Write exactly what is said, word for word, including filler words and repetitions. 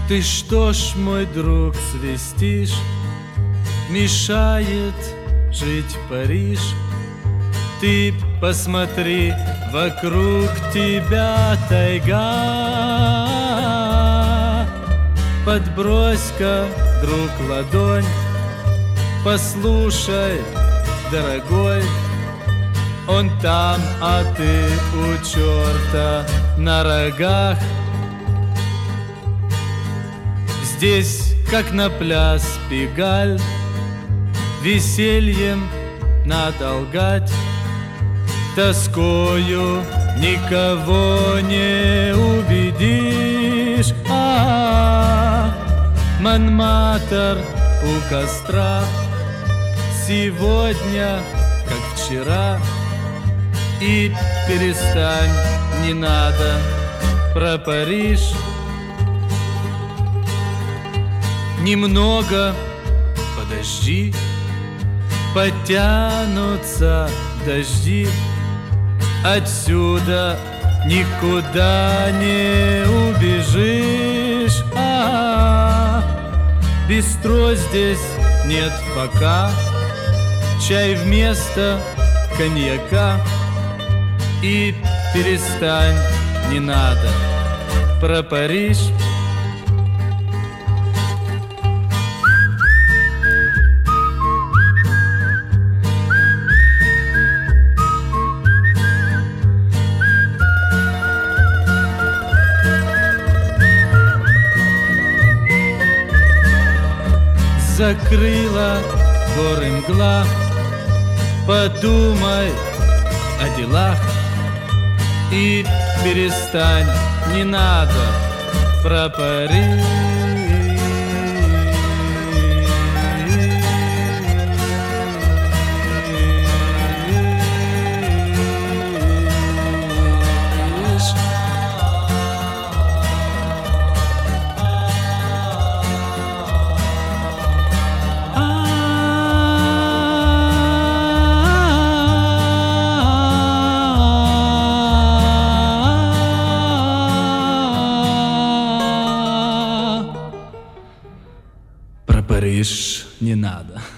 Ты что ж, мой друг, свистишь? Мешает жить Париж. Ты посмотри, вокруг тебя тайга. Подбрось-ка, друг, ладонь, послушай, дорогой, он там, а ты у черта на рогах. Здесь, как на пляс Пегаль, весельем надо лгать. Тоскою никого не убедишь. А, Монмартр у костра, сегодня, как вчера. И перестань, не надо про Париж. Немного подожди, потянутся дожди. Отсюда никуда не убежишь. А, бистро здесь нет пока, чай вместо коньяка. И перестань, не надо про Париж. Закрыла горы мгла, подумай о делах. И перестань, не надо про Париж. Про Париж не надо.